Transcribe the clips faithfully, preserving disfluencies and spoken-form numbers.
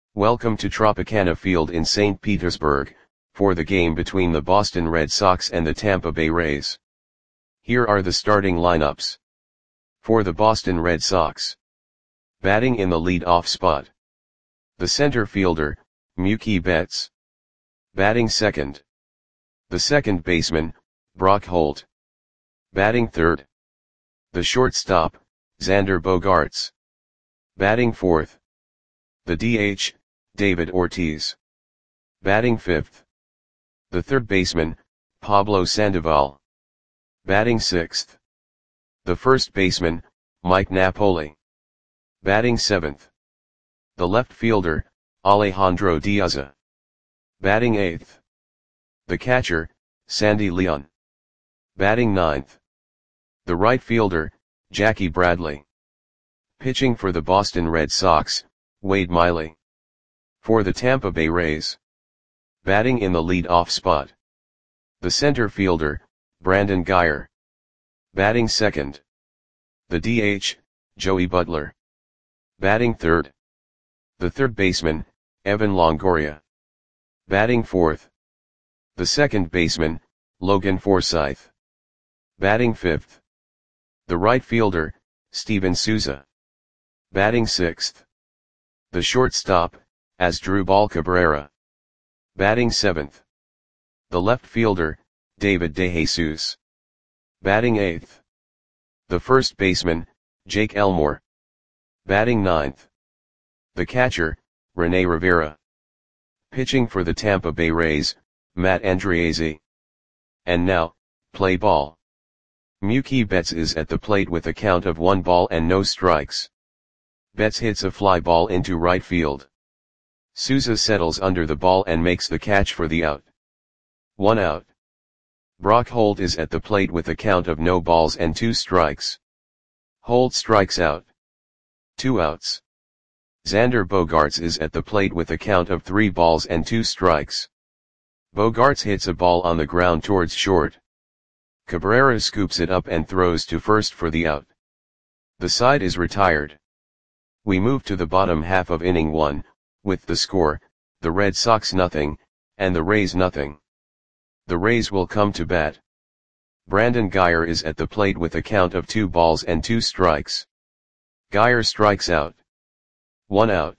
Welcome to Tropicana Field in Saint Petersburg, for the game between the Boston Red Sox and the Tampa Bay Rays. Here are the starting lineups. For the Boston Red Sox. Batting in the lead-off spot. The center fielder, Mookie Betts. Batting second. The second baseman, Brock Holt. Batting third. The shortstop, Xander Bogaerts. Batting fourth. The D H, David Ortiz. Batting fifth. The third baseman, Pablo Sandoval. Batting sixth. The first baseman, Mike Napoli. Batting seventh. The left fielder, Alejandro Diaz. Batting eighth. The catcher, Sandy Leon. Batting ninth. The right fielder, Jackie Bradley. Pitching for the Boston Red Sox, Wade Miley. For the Tampa Bay Rays. Batting in the lead-off spot. The center fielder, Brandon Guyer. Batting second. The D H, Joey Butler. Batting third. The third baseman, Evan Longoria. Batting fourth. The second baseman, Logan Forsythe. Batting fifth. The right fielder, Steven Souza. Batting sixth. The shortstop, Asdrubal Cabrera. Batting seventh. The left fielder, David DeJesus. Batting eighth. The first baseman, Jake Elmore. Batting ninth. The catcher, Rene Rivera. Pitching for the Tampa Bay Rays, Matt Andriese. And now, play ball. Mookie Betts is at the plate with a count of one ball and no strikes. Betts hits a fly ball into right field. Souza settles under the ball and makes the catch for the out. One out. Brock Holt is at the plate with a count of no balls and two strikes. Holt strikes out. Two outs. Xander Bogaerts is at the plate with a count of three balls and two strikes. Bogaerts hits a ball on the ground towards short. Cabrera scoops it up and throws to first for the out. The side is retired. We move to the bottom half of inning one, with the score, the Red Sox nothing, and the Rays nothing. The Rays will come to bat. Brandon Guyer is at the plate with a count of two balls and two strikes. Guyer strikes out. One out.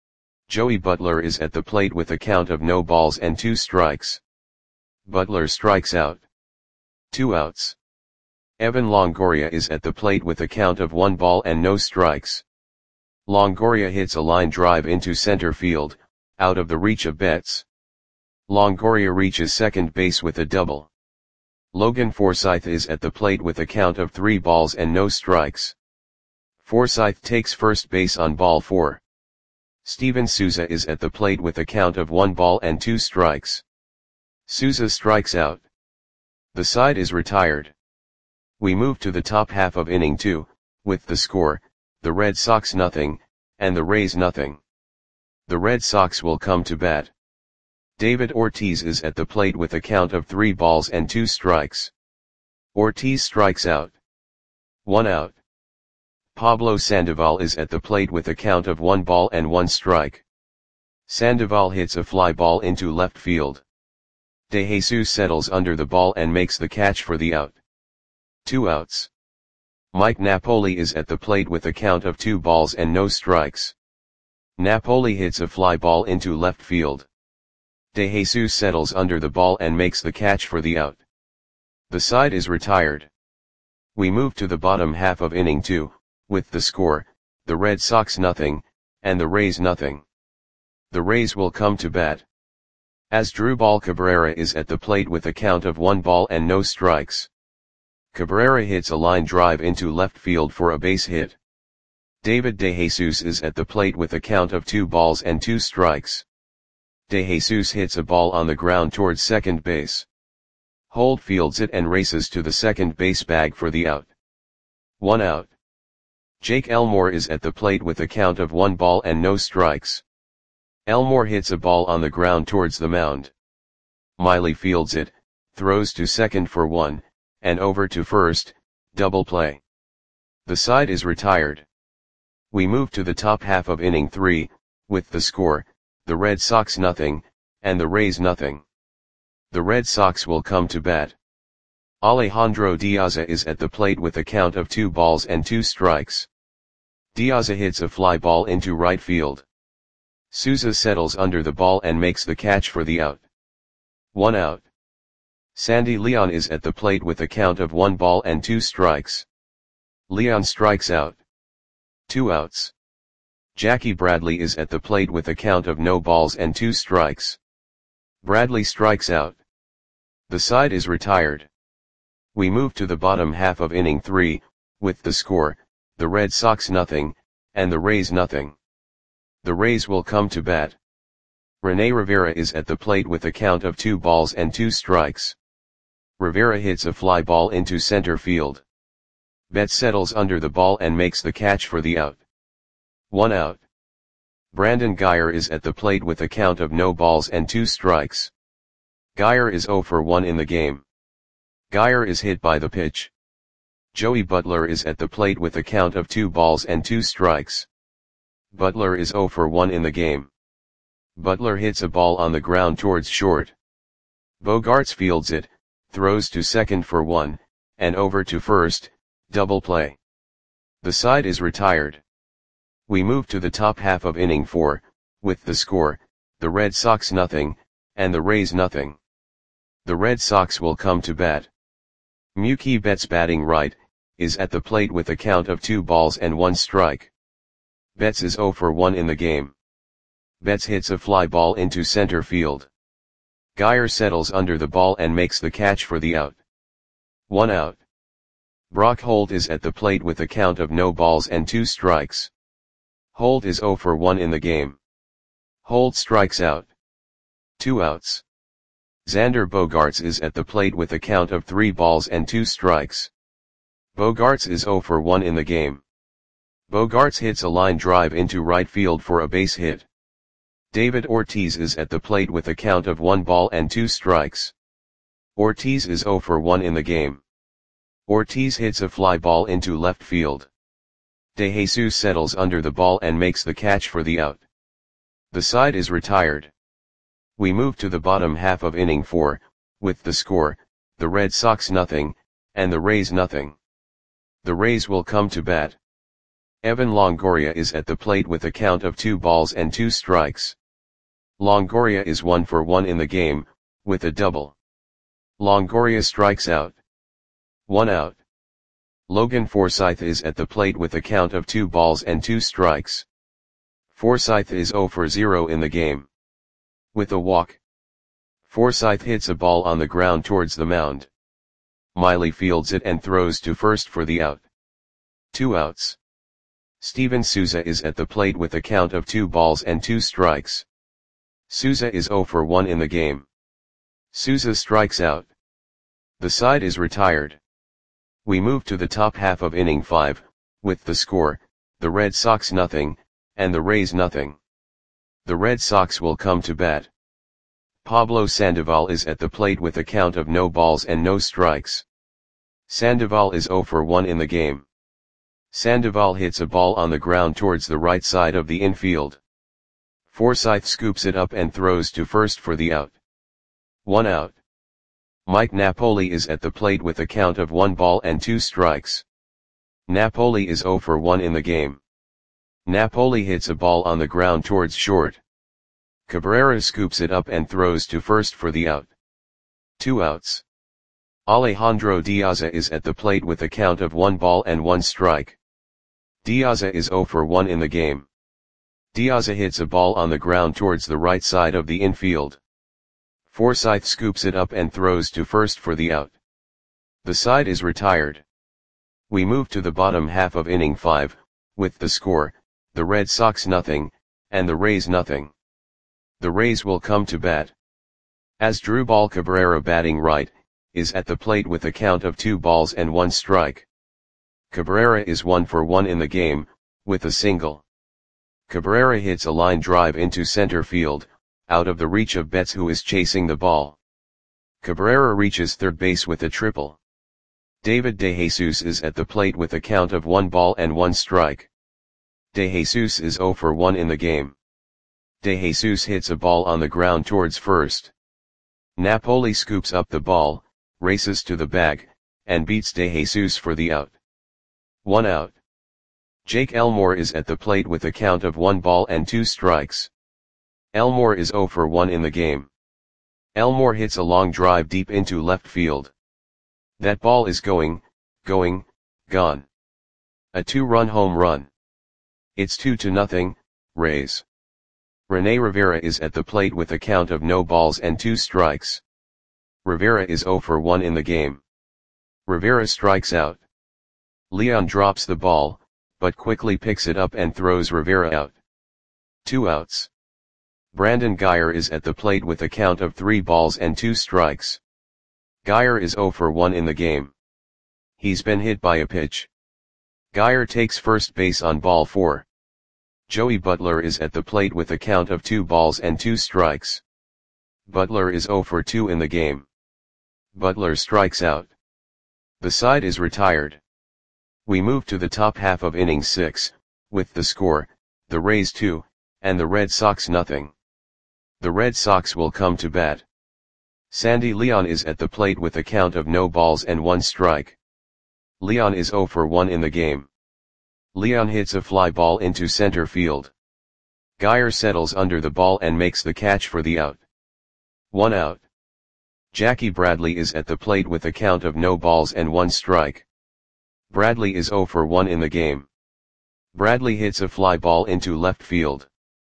Joey Butler is at the plate with a count of no balls and two strikes. Butler strikes out. Two outs. Evan Longoria is at the plate with a count of one ball and no strikes. Longoria hits a line drive into center field, out of the reach of Betts. Longoria reaches second base with a double. Logan Forsythe is at the plate with a count of three balls and no strikes. Forsythe takes first base on ball four. Steven Souza is at the plate with a count of one ball and two strikes. Souza strikes out. The side is retired. We move to the top half of inning two, with the score, the Red Sox nothing, and the Rays nothing. The Red Sox will come to bat. David Ortiz is at the plate with a count of three balls and two strikes. Ortiz strikes out. One out. Pablo Sandoval is at the plate with a count of one ball and one strike. Sandoval hits a fly ball into left field. DeJesus settles under the ball and makes the catch for the out. Two outs. Mike Napoli is at the plate with a count of two balls and no strikes. Napoli hits a fly ball into left field. DeJesus settles under the ball and makes the catch for the out. The side is retired. We move to the bottom half of inning two, with the score, the Red Sox nothing, and the Rays nothing. The Rays will come to bat. Asdrubal Cabrera is at the plate with a count of one ball and no strikes. Cabrera hits a line drive into left field for a base hit. David DeJesus is at the plate with a count of two balls and two strikes. DeJesus hits a ball on the ground towards second base. Holt fields it and races to the second base bag for the out. One out. Jake Elmore is at the plate with a count of one ball and no strikes. Elmore hits a ball on the ground towards the mound. Miley fields it, throws to second for one, and over to first, double play. The side is retired. We move to the top half of inning three, with the score, the Red Sox nothing, and the Rays nothing. The Red Sox will come to bat. Alejandro Diaza is at the plate with a count of two balls and two strikes. Diaza hits a fly ball into right field. Souza settles under the ball and makes the catch for the out. One out. Sandy Leon is at the plate with a count of one ball and two strikes. Leon strikes out. Two outs. Jackie Bradley is at the plate with a count of no balls and two strikes. Bradley strikes out. The side is retired. We move to the bottom half of inning three, with the score, the Red Sox nothing, and the Rays nothing. The Rays will come to bat. Rene Rivera is at the plate with a count of two balls and two strikes. Rivera hits a fly ball into center field. Betts settles under the ball and makes the catch for the out. One out. Brandon Guyer is at the plate with a count of no balls and two strikes. Guyer is zero for one in the game. Guyer is hit by the pitch. Joey Butler is at the plate with a count of two balls and two strikes. Butler is zero for one in the game. Butler hits a ball on the ground towards short. Bogaerts fields it, throws to second for one, and over to first, double play. The side is retired. We move to the top half of inning four, with the score, the Red Sox nothing, and the Rays nothing. The Red Sox will come to bat. Mookie Betts batting right, is at the plate with a count of two balls and one strike. Betts is zero for one in the game. Betts hits a fly ball into center field. Guyer settles under the ball and makes the catch for the out. One out. Brock Holt is at the plate with a count of no balls and two strikes. Holt is zero for one in the game. Holt strikes out. Two outs. Xander Bogaerts is at the plate with a count of three balls and two strikes. Bogaerts is zero for one in the game. Bogaerts hits a line drive into right field for a base hit. David Ortiz is at the plate with a count of one ball and two strikes. Ortiz is zero for one in the game. Ortiz hits a fly ball into left field. De Jesus settles under the ball and makes the catch for the out. The side is retired. We move to the bottom half of inning four, with the score, the Red Sox nothing, and the Rays nothing. The Rays will come to bat. Evan Longoria is at the plate with a count of two balls and two strikes. Longoria is one for one in the game, with a double. Longoria strikes out. One out. Logan Forsythe is at the plate with a count of two balls and two strikes. Forsythe is zero for zero in the game. With a walk. Forsythe hits a ball on the ground towards the mound. Miley fields it and throws to first for the out. Two outs. Steven Souza is at the plate with a count of two balls and two strikes. Souza is zero for one in the game. Souza strikes out. The side is retired. We move to the top half of inning five, with the score, the Red Sox nothing, and the Rays nothing. The Red Sox will come to bat. Pablo Sandoval is at the plate with a count of no balls and no strikes. Sandoval is zero for one in the game. Sandoval hits a ball on the ground towards the right side of the infield. Forsythe scoops it up and throws to first for the out. One out. Mike Napoli is at the plate with a count of one ball and two strikes. Napoli is zero for one in the game. Napoli hits a ball on the ground towards short. Cabrera scoops it up and throws to first for the out. Two outs. Alejandro Diaza is at the plate with a count of one ball and one strike. Diaza is zero for one in the game. Diaza hits a ball on the ground towards the right side of the infield. Forsythe scoops it up and throws to first for the out. The side is retired. We move to the bottom half of inning five, with the score, the Red Sox nothing, and the Rays nothing. The Rays will come to bat. Asdrubal Cabrera batting right, is at the plate with a count of two balls and one strike. Cabrera is one for one in the game, with a single. Cabrera hits a line drive into center field, out of the reach of Betts who is chasing the ball. Cabrera reaches third base with a triple. David De Jesus is at the plate with a count of one ball and one strike. De Jesus is zero for one in the game. De Jesus hits a ball on the ground towards first. Napoli scoops up the ball, races to the bag, and beats De Jesus for the out. One out. Jake Elmore is at the plate with a count of one ball and two strikes. Elmore is zero for one in the game. Elmore hits a long drive deep into left field. That ball is going, going, gone. A two-run home run. It's two to nothing, Rays. Rene Rivera is at the plate with a count of no balls and two strikes. Rivera is zero for one in the game. Rivera strikes out. Leon drops the ball, but quickly picks it up and throws Rivera out. Two outs. Brandon Guyer is at the plate with a count of three balls and two strikes. Guyer is zero for one in the game. He's been hit by a pitch. Guyer takes first base on ball four. Joey Butler is at the plate with a count of two balls and two strikes. Butler is zero for two in the game. Butler strikes out. The side is retired. We move to the top half of inning six, with the score, the Rays two, and the Red Sox nothing. The Red Sox will come to bat. Sandy Leon is at the plate with a count of no balls and one strike. Leon is zero for one in the game. Leon hits a fly ball into center field. Guyer settles under the ball and makes the catch for the out. One out. Jackie Bradley is at the plate with a count of no balls and one strike. Bradley is zero for one in the game. Bradley hits a fly ball into left field.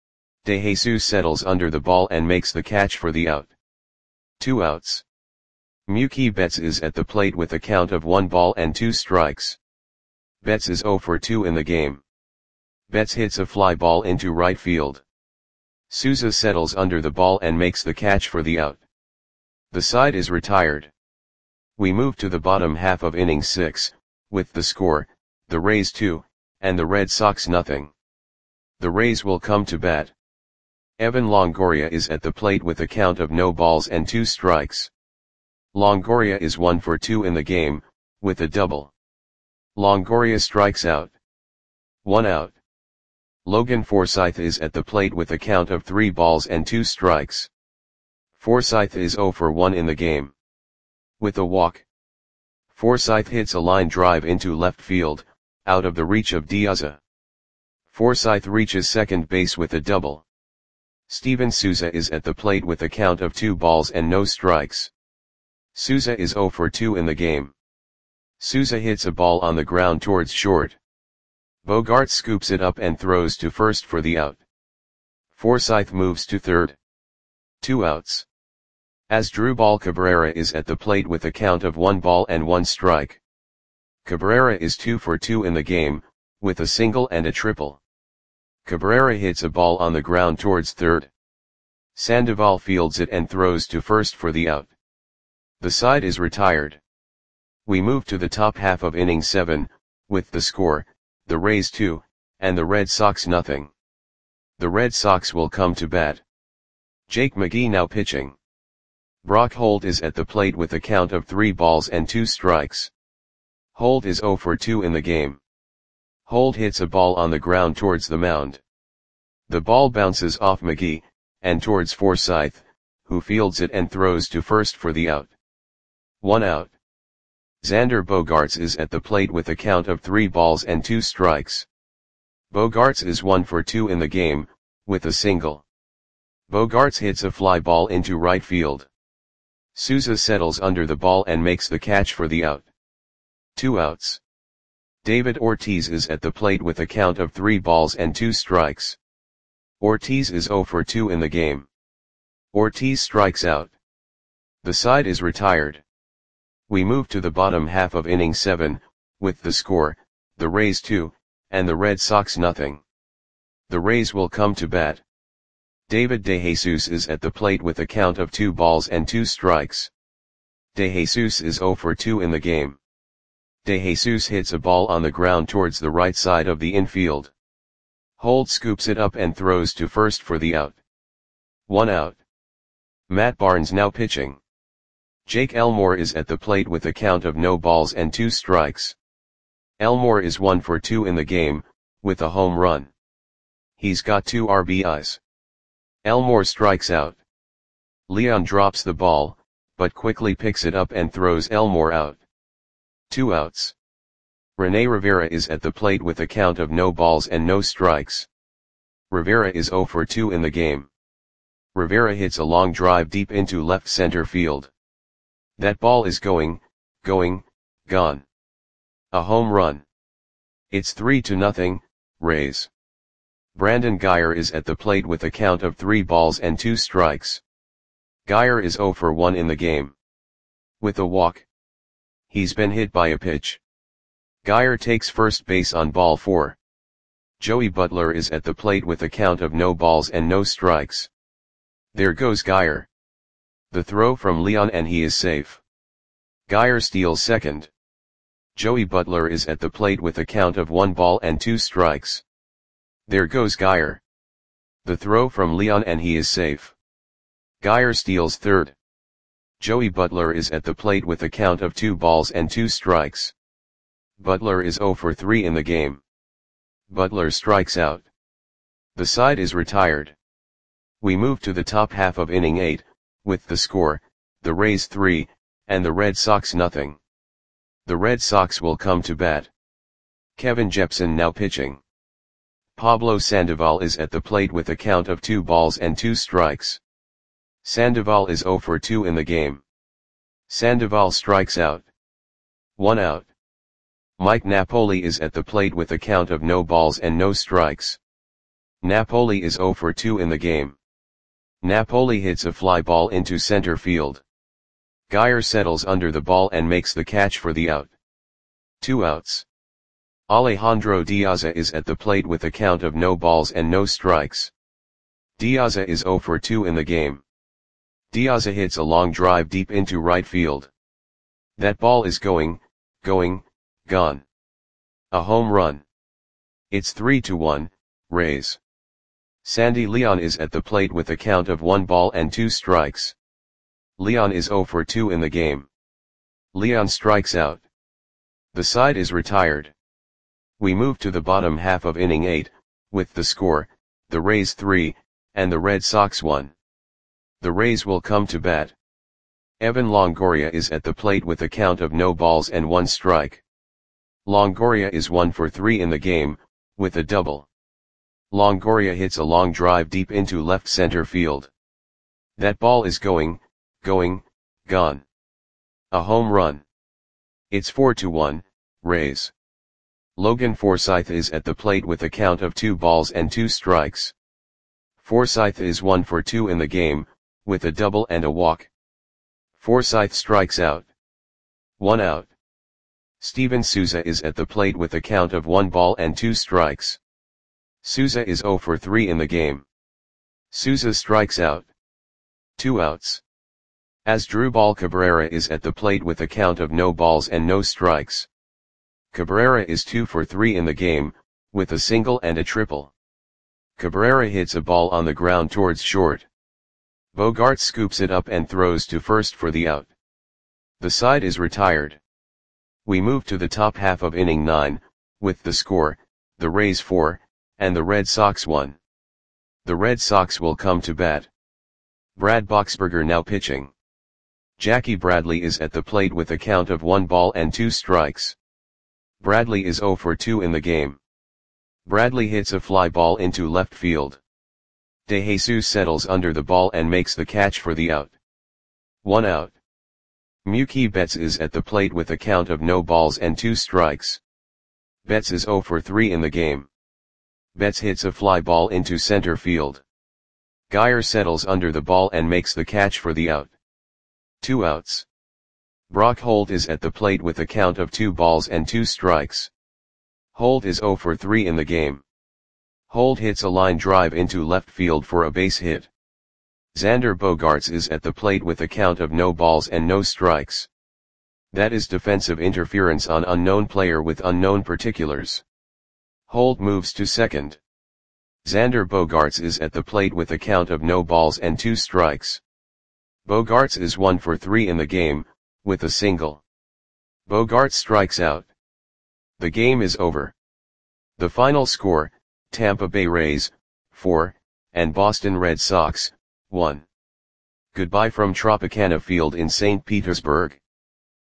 De Jesus settles under the ball and makes the catch for the out. Two outs. Mookie Betts is at the plate with a count of one ball and two strikes. Betts is zero for two in the game. Betts hits a fly ball into right field. Souza settles under the ball and makes the catch for the out. The side is retired. We move to the bottom half of inning six, with the score, the Rays two, and the Red Sox nothing. The Rays will come to bat. Evan Longoria is at the plate with a count of no balls and two strikes. Longoria is one for two in the game, with a double. Longoria strikes out. One out. Logan Forsythe is at the plate with a count of three balls and two strikes. Forsythe is zero for one in the game. With a walk. Forsythe hits a line drive into left field, out of the reach of Diaz. Forsythe reaches second base with a double. Steven Souza is at the plate with a count of two balls and no strikes. Souza is zero for two in the game. Souza hits a ball on the ground towards short. Bogaerts scoops it up and throws to first for the out. Forsythe moves to third. Two outs. Asdrubal Cabrera is at the plate with a count of one ball and one strike. Cabrera is two for two in the game, with a single and a triple. Cabrera hits a ball on the ground towards third. Sandoval fields it and throws to first for the out. The side is retired. We move to the top half of inning seven, with the score, the Rays two, and the Red Sox nothing. The Red Sox will come to bat. Jake McGee now pitching. Brock Holt is at the plate with a count of three balls and two strikes. Holt is zero for two in the game. Holt hits a ball on the ground towards the mound. The ball bounces off McGee, and towards Forsythe, who fields it and throws to first for the out. One out. Xander Bogaerts is at the plate with a count of three balls and two strikes. Bogaerts is one for two in the game, with a single. Bogaerts hits a fly ball into right field. Souza settles under the ball and makes the catch for the out. Two outs. David Ortiz is at the plate with a count of three balls and two strikes. Ortiz is zero for two in the game. Ortiz strikes out. The side is retired. We move to the bottom half of inning seven, with the score, the Rays two, and the Red Sox nothing. The Rays will come to bat. David De Jesus is at the plate with a count of two balls and two strikes. De Jesus is zero for two in the game. De Jesus hits a ball on the ground towards the right side of the infield. Holt scoops it up and throws to first for the out. One out. Matt Barnes now pitching. Jake Elmore is at the plate with a count of no balls and two strikes. Elmore is one for two in the game, with a home run. He's got two R B Is. Elmore strikes out. Leon drops the ball, but quickly picks it up and throws Elmore out. Two outs. Rene Rivera is at the plate with a count of no balls and no strikes. Rivera is oh for two in the game. Rivera hits a long drive deep into left center field. That ball is going, going, gone. A home run. It's three to nothing, Rays. Brandon Guyer is at the plate with a count of three balls and two strikes. Guyer is oh for one in the game. With a walk. He's been hit by a pitch. Guyer takes first base on ball four. Joey Butler is at the plate with a count of no balls and no strikes. There goes Guyer. The throw from Leon and he is safe. Guyer steals second. Joey Butler is at the plate with a count of one ball and two strikes. There goes Guyer. The throw from Leon and he is safe. Guyer steals third. Joey Butler is at the plate with a count of two balls and two strikes. Butler is oh for three in the game. Butler strikes out. The side is retired. We move to the top half of inning eight, with the score, the Rays three, and the Red Sox nothing. The Red Sox will come to bat. Kevin Jepsen now pitching. Pablo Sandoval is at the plate with a count of two balls and two strikes. Sandoval is oh for two in the game. Sandoval strikes out. One out. Mike Napoli is at the plate with a count of no balls and no strikes. Napoli is oh for two in the game. Napoli hits a fly ball into center field. Guyer settles under the ball and makes the catch for the out. Two outs. Alejandro Diaza is at the plate with a count of no balls and no strikes. Diaza is oh for two in the game. Diaza hits a long drive deep into right field. That ball is going, going, gone. A home run. It's three to one, Rays. Sandy Leon is at the plate with a count of one ball and two strikes. Leon is oh for two in the game. Leon strikes out. The side is retired. We move to the bottom half of inning eight, with the score, the Rays three, and the Red Sox one. The Rays will come to bat. Evan Longoria is at the plate with a count of no balls and one strike. Longoria is one for three in the game, with a double. Longoria hits a long drive deep into left center field. That ball is going, going, gone. A home run. It's four to one, Rays. Logan Forsythe is at the plate with a count of two balls and two strikes. Forsythe is one for two in the game, with a double and a walk. Forsythe strikes out. One out. Steven Souza is at the plate with a count of one ball and two strikes. Souza is oh for three in the game. Souza strikes out. Two outs. Asdrubal Cabrera is at the plate with a count of no balls and no strikes. Cabrera is two for three in the game, with a single and a triple. Cabrera hits a ball on the ground towards short. Bogaerts scoops it up and throws to first for the out. The side is retired. We move to the top half of inning nine, with the score, the Rays four, and the Red Sox one. The Red Sox will come to bat. Brad Boxberger now pitching. Jackie Bradley is at the plate with a count of one ball and two strikes. Bradley is oh for two in the game. Bradley hits a fly ball into left field. De Jesus settles under the ball and makes the catch for the out. One out. Mookie Betts is at the plate with a count of no balls and two strikes. Betts is oh for three in the game. Betts hits a fly ball into center field. Guyer settles under the ball and makes the catch for the out. Two outs. Brock Holt is at the plate with a count of two balls and two strikes. Holt is oh for three in the game. Holt hits a line drive into left field for a base hit. Xander Bogaerts is at the plate with a count of no balls and no strikes. That is defensive interference on unknown player with unknown particulars. Holt moves to second. Xander Bogaerts is at the plate with a count of no balls and two strikes. Bogaerts is one for three in the game, with a single. Bogaerts strikes out. The game is over. The final score, Tampa Bay Rays, four, and Boston Red Sox, one. Goodbye from Tropicana Field in Saint Petersburg.